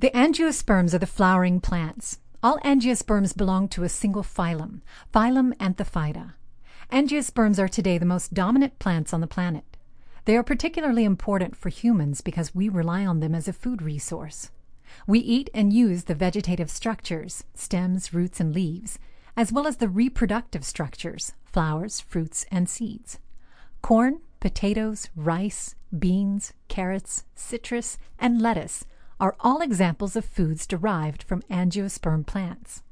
The angiosperms are the flowering plants. All angiosperms belong to a single phylum, phylum Anthophyta. Angiosperms are today the most dominant plants on the planet. They are particularly important for humans because we rely on them as a food resource. We eat and use the vegetative structures, stems, roots, and leaves, as well as the reproductive structures, flowers, fruits, and seeds. Corn, potatoes, rice, beans, carrots, citrus, and lettuce are all examples of foods derived from angiosperm plants.